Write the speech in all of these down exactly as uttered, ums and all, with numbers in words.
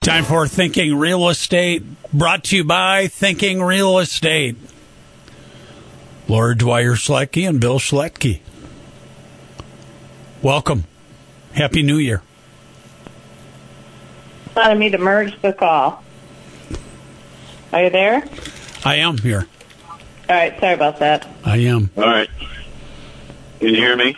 Time for Thinking Real Estate, brought to you by Thinking Real Estate. Laura Dwyer Schletke and Bill Schletke. Welcome. Happy New Year. Wanted me to merge the call. Are you there? I am here. All right, sorry about that. I am. All right. Can you hear me?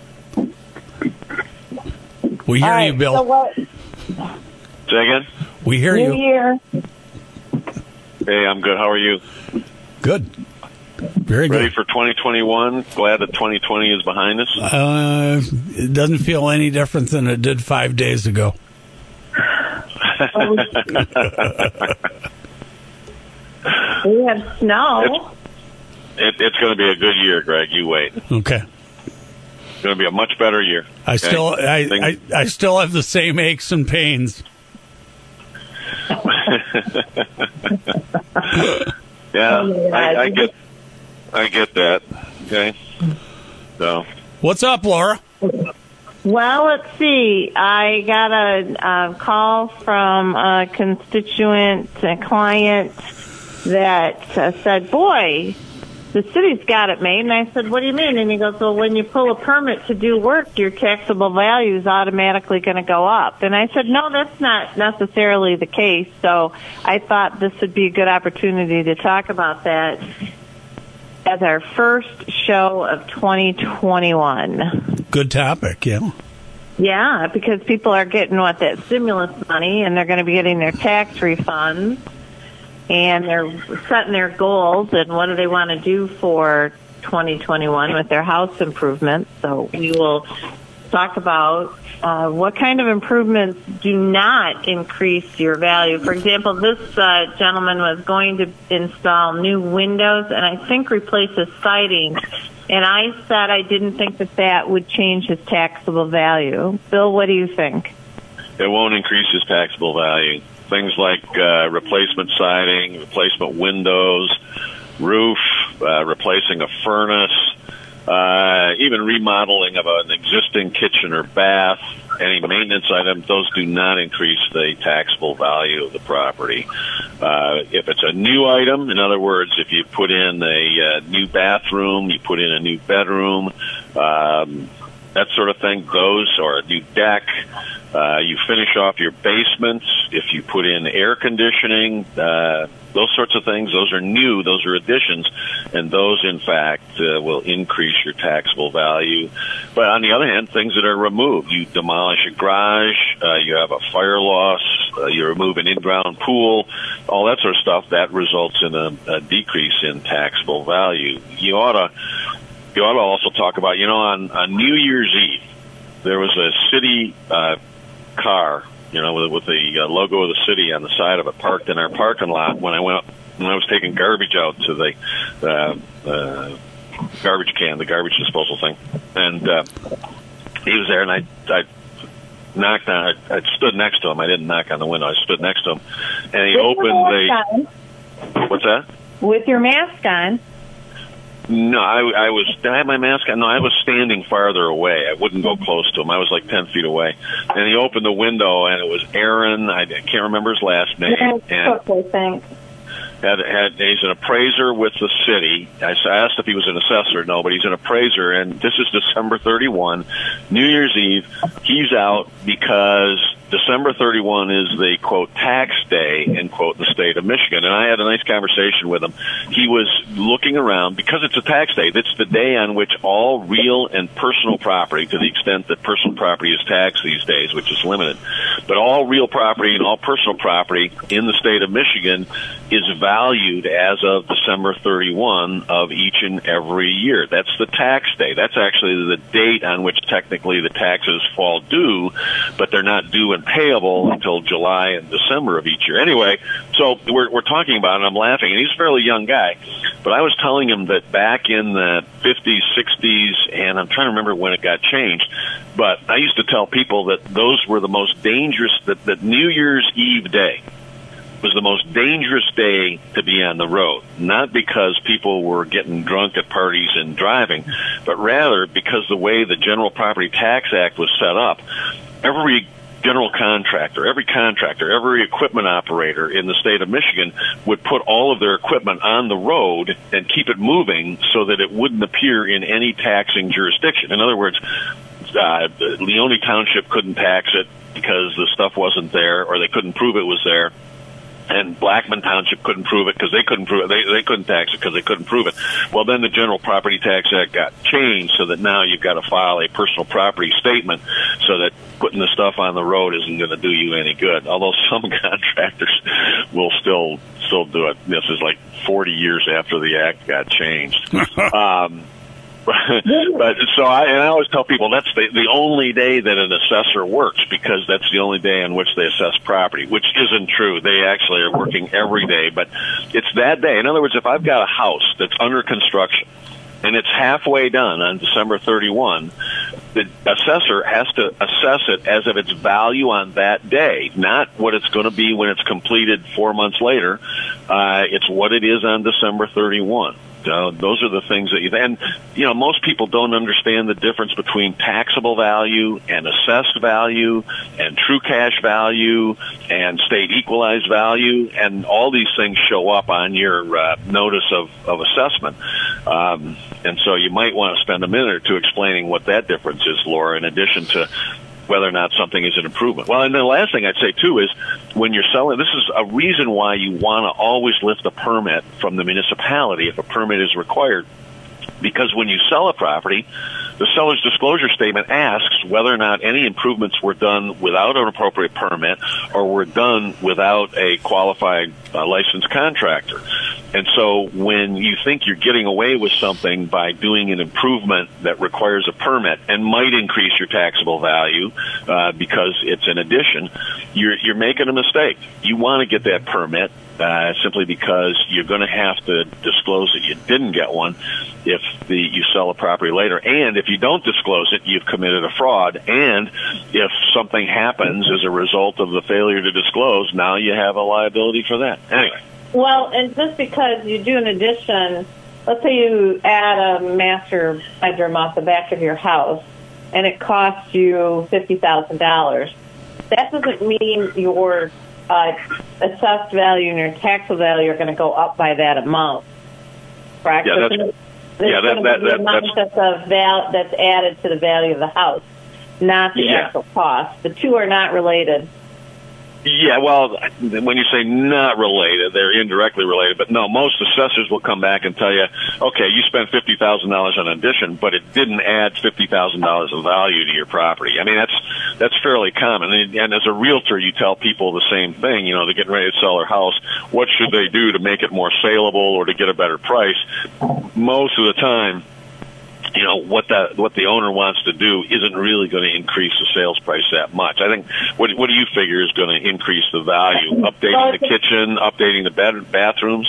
We hear All right, you, Bill. So what? Say again? We hear New you. Year. Hey, I'm good. How are you? Good. Very Ready good. for twenty twenty-one? Glad that twenty twenty is behind us? Uh, it doesn't feel any different than it did five days ago. We had snow. It, it's going to be a good year, Greg. You wait. It's Okay. going to be a much better year. I Okay? still, I, Things- I, I still have the same aches and pains. yeah, Oh, my I, I God. get, I get that. Okay, so What's up, Laura? Well, let's see. I got a, a call from a constituent, a client that uh, said, boy, the city's got it made. And I said, what do you mean? And he goes, well, when you pull a permit to do work, your taxable value is automatically going to go up. And I said, no, that's not necessarily the case. So I thought this would be a good opportunity to talk about that as our first show of twenty twenty-one. Good topic, yeah. Yeah, because people are getting, what, that stimulus money, and they're going to be getting their tax refunds, and they're setting their goals, and what do they want to do for twenty twenty-one with their house improvements. So we will talk about uh, what kind of improvements do not increase your value. For example, this uh, gentleman was going to install new windows and I think replace his siding. And I said I didn't think that that would change his taxable value. Bill, what do you think? it won't increase his taxable value. Things like uh, replacement siding, replacement windows, roof, uh, replacing a furnace, uh, even remodeling of an existing kitchen or bath, any maintenance items, those do not increase the taxable value of the property. Uh, if it's a new item, in other words, if you put in a uh, new bathroom, you put in a new bedroom, um, that sort of thing, those, or a new deck, uh, you finish off your basement, if you put in air conditioning, uh, those sorts of things, those are new, those are additions, and those, in fact, uh, will increase your taxable value. But on the other hand, things that are removed, you demolish a garage, uh, you have a fire loss, uh, you remove an in-ground pool, all that sort of stuff, that results in a, a decrease in taxable value. You ought to, you ought to also talk about, you know, on, on New Year's Eve, there was a city uh, car, you know, with, with the uh, logo of the city on the side of it, parked in our parking lot when I went up, when I was taking garbage out to the uh, uh, garbage can, the garbage disposal thing. And uh, he was there, and I, I knocked on, I, I stood next to him. I didn't knock on the window. I stood next to him. And he With opened the... on. What's that? With your mask on. No, I, I was. Did I have my mask on? No, I was standing farther away. I wouldn't go close to him. I was like ten feet away. And he opened the window, and it was Aaron. I can't remember his last name. And Okay, thanks. had, had he's an appraiser with the city. I asked if he was an assessor. No, but he's an appraiser. And this is December thirty-first, New Year's Eve. He's out because December thirty-first is the, quote, tax day, end quote, in the state of Michigan. And I had a nice conversation with him. He was looking around, because it's a tax day, that's the day on which all real and personal property, to the extent that personal property is taxed these days, which is limited, but all real property and all personal property in the state of Michigan is valued as of December thirty-first of each and every year. That's the tax day. That's actually the date on which technically the taxes fall due, but they're not due and payable until July and December of each year. Anyway, so we're, we're talking about it, and I'm laughing, and he's a fairly young guy, but I was telling him that back in the fifties, sixties, and I'm trying to remember when it got changed, but I used to tell people that those were the most dangerous, that, that New Year's Eve day was the most dangerous day to be on the road, not because people were getting drunk at parties and driving, but rather because the way the General Property Tax Act was set up, every general contractor, every contractor, every equipment operator in the state of Michigan would put all of their equipment on the road and keep it moving so that it wouldn't appear in any taxing jurisdiction. In other words, uh, Leone Township couldn't tax it because the stuff wasn't there, or they couldn't prove it was there. And Blackman Township couldn't prove it because they couldn't prove it. They, they couldn't tax it because they couldn't prove it. Well, then the General Property Tax Act got changed so that now you've got to file a personal property statement so that putting the stuff on the road isn't going to do you any good. Although some contractors will still still do it. This is like forty years after the act got changed. um, But so I, and I always tell people that's the, the only day that an assessor works, because that's the only day on which they assess property, which isn't true. They actually are working every day, but it's that day. In other words, if I've got a house that's under construction and it's halfway done on December thirty-first, the assessor has to assess it as of its value on that day, not what it's going to be when it's completed four months later. Uh, it's what it is on December thirty-first. Uh, those are the things that you, and, you know, most people don't understand the difference between taxable value and assessed value and true cash value and state equalized value, and all these things show up on your uh, notice of, of assessment. Um, and so you might want to spend a minute or two explaining what that difference is, Laura, in addition to whether or not something is an improvement. Well, and the last thing I'd say, too, is when you're selling, this is a reason why you want to always lift a permit from the municipality if a permit is required. Because when you sell a property, the seller's disclosure statement asks whether or not any improvements were done without an appropriate permit or were done without a qualified uh, licensed contractor. And so when you think you're getting away with something by doing an improvement that requires a permit and might increase your taxable value uh, because it's an addition, you're, you're making a mistake. You want to get that permit uh, simply because you're going to have to disclose that you didn't get one if the, you sell a property later. And if you don't disclose it, you've committed a fraud. And if something happens as a result of the failure to disclose, now you have a liability for that. Anyway. Well, and just because you do an addition, let's say you add a master bedroom off the back of your house, and it costs you fifty thousand dollars, that doesn't mean your uh, assessed value and your taxable value are going to go up by that amount, correct? Yeah, that's, it's yeah, that, that, that, amount that's... That's, a val- that's added to the value of the house, not the yeah. actual cost. The two are not related. Yeah, well, when you say not related, they're indirectly related. But no, most assessors will come back and tell you, okay, you spent fifty thousand dollars on an addition, but it didn't add fifty thousand dollars of value to your property. I mean, that's that's fairly common. And, and as a realtor, you tell people the same thing. You know, they're getting ready to sell their house. What should they do to make it more saleable or to get a better price? Most of the time, you know, what the what the owner wants to do isn't really going to increase the sales price that much. I think, what what do you figure is going to increase the value? Updating the kitchen, updating the bed, bathrooms?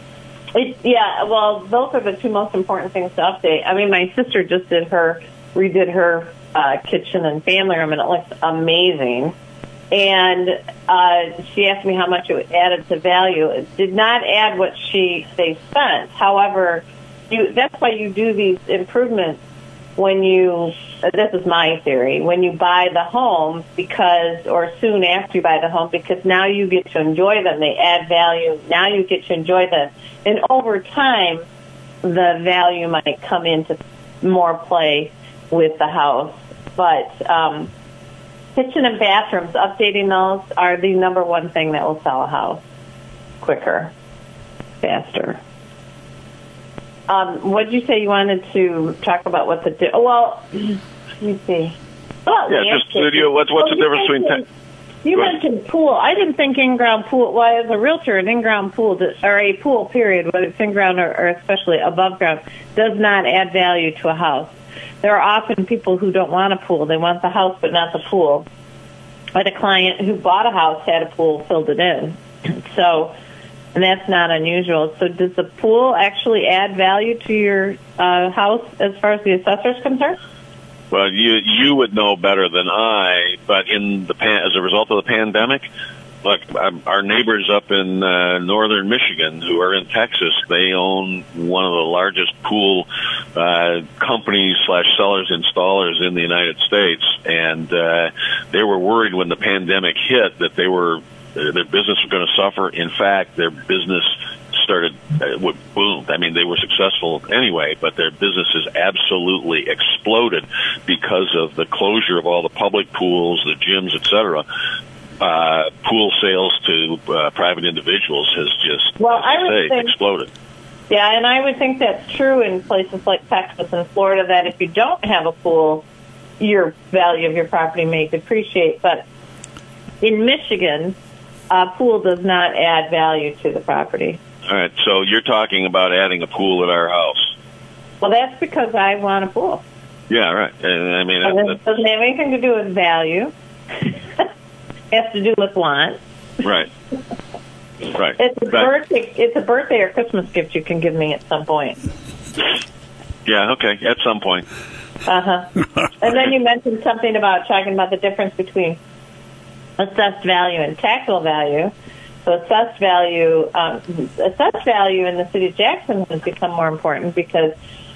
It, yeah, well, those are the two most important things to update. I mean, my sister just did her, redid her uh, kitchen and family room, and it looks amazing. And uh, she asked me how much it added to value. It did not add what she they spent. However, You, that's why you do these improvements when you, this is my theory, when you buy the home, because, or soon after you buy the home, because now you get to enjoy them. They add value. Now you get to enjoy them. And over time, the value might come into more play with the house. But um, kitchen and bathrooms, updating those are the number one thing that will sell a house quicker, faster. Um, what did you say you wanted to talk about? What the di- oh, well? Let me see. Oh, yeah, just studio. What's what's well, the difference between? Te- you mentioned pool. I didn't think in-ground pool. Well, as a realtor, an in-ground pool or a pool, period, whether it's in-ground or, or especially above ground, does not add value to a house. There are often people who don't want a pool. They want the house but not the pool. I had a client who bought a house, had a pool, filled it in. So. And that's not unusual. So does the pool actually add value to your uh, house as far as the assessor is concerned? Well, you you would know better than I, but in the pan, as a result of the pandemic, look, our neighbors up in uh, northern Michigan who are in Texas, they own one of the largest pool uh, companies slash sellers installers in the United States, and uh, they were worried when the pandemic hit that they were their business was going to suffer. In fact, their business started uh, boomed. I mean, they were successful anyway, but their businesses absolutely exploded because of the closure of all the public pools, the gyms, et cetera. Uh, pool sales to uh, private individuals has just, well, as I would say, think, exploded. Yeah, and I would think that's true in places like Texas and Florida, that if you don't have a pool, your value of your property may depreciate. But in Michigan, a pool does not add value to the property. All right, so you're talking about adding a pool at our house. Well, that's because I want a pool. Yeah, right. And, I mean, and that, it doesn't have anything to do with value. It has to do with want. Right. Right. It's a right. birthday. It's a birthday or Christmas gift you can give me at some point. Yeah. Okay. At some point. Uh huh. And then you mentioned something about talking about the difference between assessed value and taxable value. So assessed value, um, assessed value in the city of Jackson has become more important because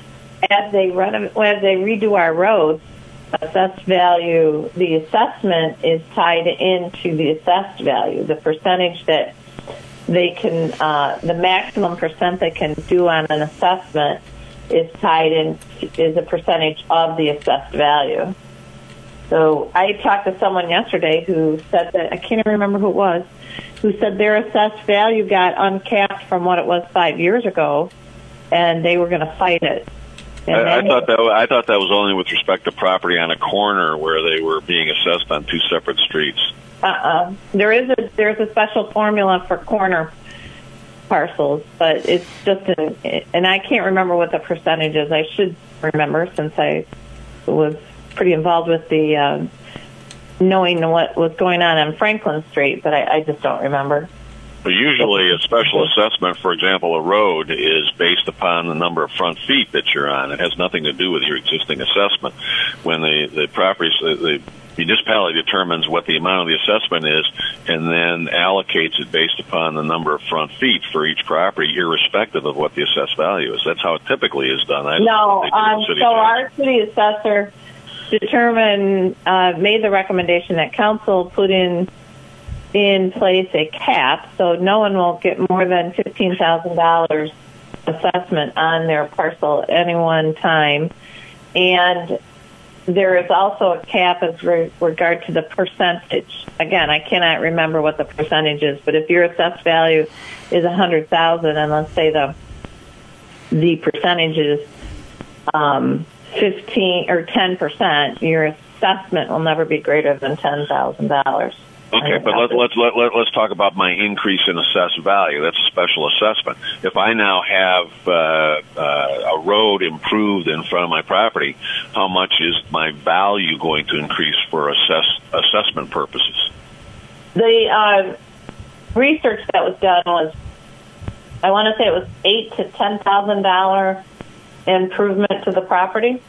as they run, as they redo our roads, assessed value, the assessment is tied into the assessed value, the percentage that they can, uh, the maximum percent they can do on an assessment is tied in, is a percentage of the assessed value. So I talked to someone yesterday who said that, I can't even remember who it was, who said their assessed value got uncapped from what it was five years ago, and they were going to fight it. I, I thought that I thought that was only with respect to property on a corner where they were being assessed on two separate streets. Uh-uh. There is a there's a special formula for corner parcels, but it's just an, and I can't remember what the percentage is. I should remember since I was pretty involved with the uh, knowing what was going on on Franklin Street, but I, I just don't remember. But usually a special assessment, for example, a road, is based upon the number of front feet that you're on. It has nothing to do with your existing assessment. When the, the property, the municipality determines what the amount of the assessment is and then allocates it based upon the number of front feet for each property, irrespective of what the assessed value is. That's how it typically is done. I no, um, so our city assessor determined, uh, made the recommendation that council put in in place a cap, so no one will get more than fifteen thousand dollars assessment on their parcel at any one time. And there is also a cap as re- regard to the percentage. Again, I cannot remember what the percentage is, but if your assessed value is one hundred thousand dollars and let's say the the percentage is um, fifteen or ten percent, your assessment will never be greater than ten thousand dollars. Okay, but let, let's let, let, let's talk about my increase in assessed value. That's a special assessment. If I now have uh, uh, a road improved in front of my property, how much is my value going to increase for assess, assessment purposes? The uh, research that was done was, I want to say it was eight to ten thousand dollar improvement to the property.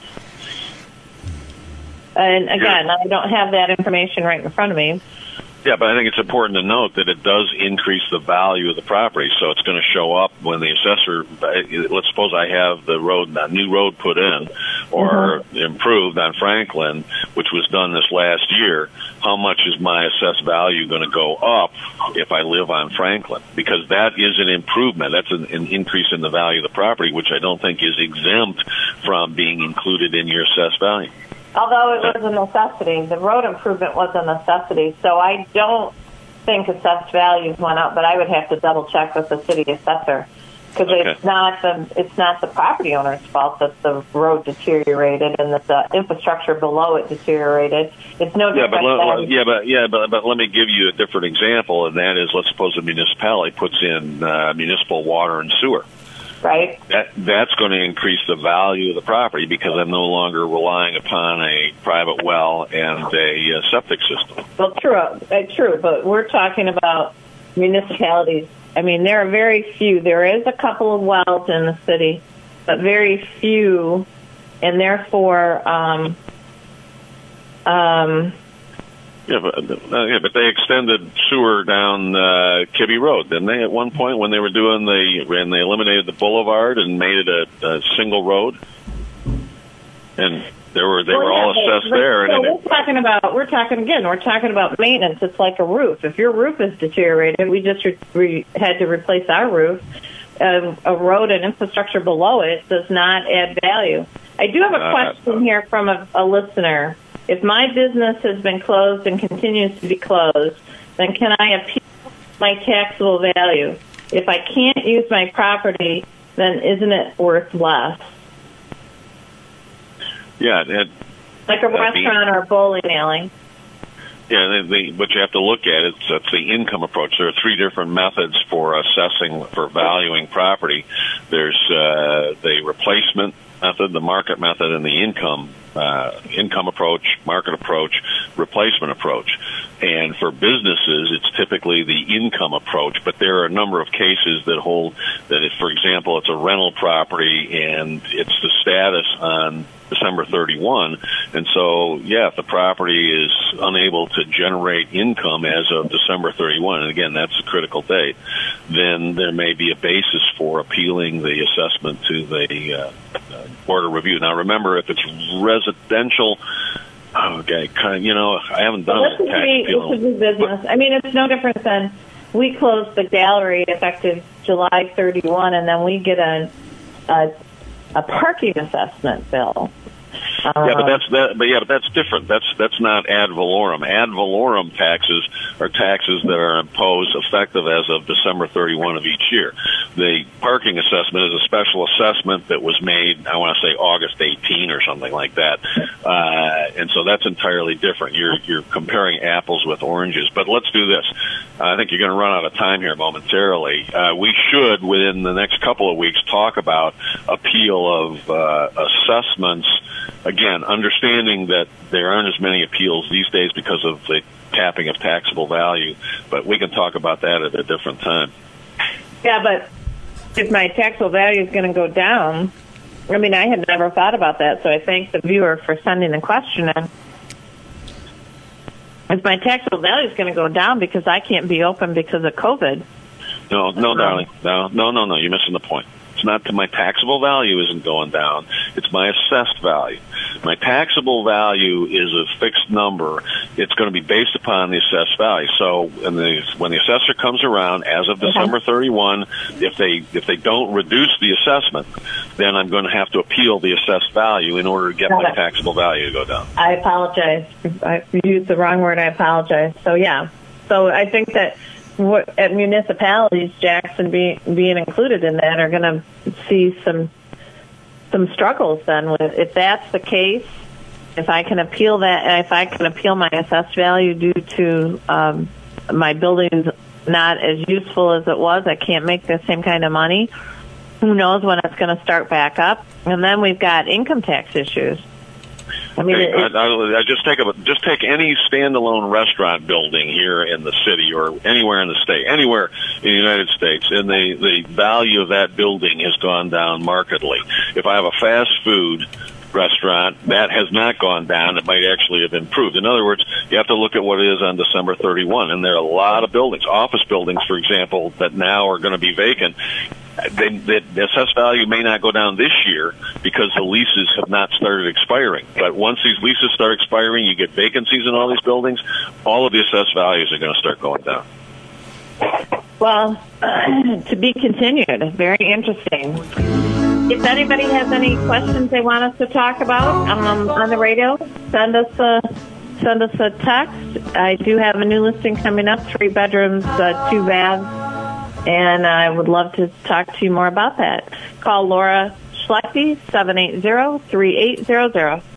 And again, I don't have that information right in front of me. Yeah, but I think it's important to note that it does increase the value of the property. So it's going to show up when the assessor, let's suppose I have the road, a new road put in or mm-hmm. improved on Franklin, which was done this last year. How much is my assessed value going to go up if I live on Franklin? Because that is an improvement. That's an, an increase in the value of the property, which I don't think is exempt from being included in your assessed value. Although it was a necessity, the road improvement was a necessity, so I don't think assessed values went up, but I would have to double check with the city assessor because okay. it's not the it's not the property owner's fault that the road deteriorated and that the infrastructure below it deteriorated. It's no yeah, different. But let, than, yeah, but yeah, but but let me give you a different example, and that is, let's suppose a municipality puts in uh, municipal water and sewer. Right. That that's going to increase the value of the property because I'm no longer relying upon a private well and a uh, septic system. Well, true, uh, true, but we're talking about municipalities. I mean, there are very few. There is a couple of wells in the city, but very few, and therefore, um, um, Yeah, but, uh, yeah, but they extended sewer down uh, Kibbe Road, didn't they? At one point, when they were doing the when they eliminated the boulevard and made it a, a single road, and there were they well, were yeah, all assessed but, there. So and we're it, talking about we're talking again. We're talking about maintenance. It's like a roof. If your roof is deteriorated, we just re- re- had to replace our roof. Uh, a road and infrastructure below it does not add value. I do have a question uh, here from a, a listener. If my business has been closed and continues to be closed, then can I appeal my taxable value? If I can't use my property, then isn't it worth less? Yeah. It, like a restaurant be, or a bowling alley. Yeah, the, the, what you have to look at is it's the income approach. There are three different methods for assessing, for valuing property. There's uh, the replacement method, the market method, and the income uh, income approach, market approach, replacement approach. And for businesses, it's typically the income approach. But there are a number of cases that hold that if, for example, it's a rental property and it's the status on December thirty-first, and so, yeah, if the property is unable to generate income as of December thirty-first, and again, that's a critical date, then there may be a basis for appealing the assessment to the uh, uh, Board of Review. Now, remember, if it's residential, okay, kind of, you know, I haven't done well, a tax be, appeal. This is business. I mean, it's no different than we closed the gallery effective July thirty-first, and then we get a a, a parking assessment bill. Yeah, but that's that. But yeah, but that's different. That's that's not ad valorem. Ad valorem taxes are taxes that are imposed effective as of December thirty-first of each year. The parking assessment is a special assessment that was made, I want to say August eighteenth or something like that, uh, and so that's entirely different. You're you're comparing apples with oranges. But let's do this. I think you're going to run out of time here momentarily. Uh, we should, within the next couple of weeks, talk about appeal of uh, assessments. Again, understanding that there aren't as many appeals these days because of the capping of taxable value, but we can talk about that at a different time. Yeah, but if my taxable value is going to go down, I mean, I had never thought about that, so I thank the viewer for sending the question in. If my taxable value is going to go down because I can't be open because of COVID. No, no, darling. No, no, no, no. You're missing the point. It's not that my taxable value isn't going down. It's my assessed value. My taxable value is a fixed number. It's going to be based upon the assessed value. So when the, when the assessor comes around as of December thirty-first, if they if they don't reduce the assessment, then I'm going to have to appeal the assessed value in order to get my taxable value to go down. I apologize. I used the wrong word. I apologize. So, yeah. So I think that at municipalities, Jackson be, being included in that, are going to see some some struggles then. With, if that's the case, if I can appeal that, if I can appeal my assessed value due to um, my building's not as useful as it was, I can't make the same kind of money. Who knows when it's going to start back up? And then we've got income tax issues. I mean, hey, I, I, I just take a just take any standalone restaurant building here in the city or anywhere in the state, anywhere in the United States, and the the value of that building has gone down markedly. If I have a fast food restaurant, that has not gone down. It might actually have improved. In other words, you have to look at what it is on December thirty-first, and there are a lot of buildings, office buildings, for example, that now are going to be vacant. They, they, the assessed value may not go down this year because the leases have not started expiring. But once these leases start expiring, you get vacancies in all these buildings, all of the assessed values are going to start going down. Well, uh, to be continued. Very interesting. If anybody has any questions they want us to talk about um, on the radio, send us a send us a text. I do have a new listing coming up: three bedrooms, uh, two baths. And I would love to talk to you more about that. Call Laura Schlechte, seven eight zero, three eight zero zero.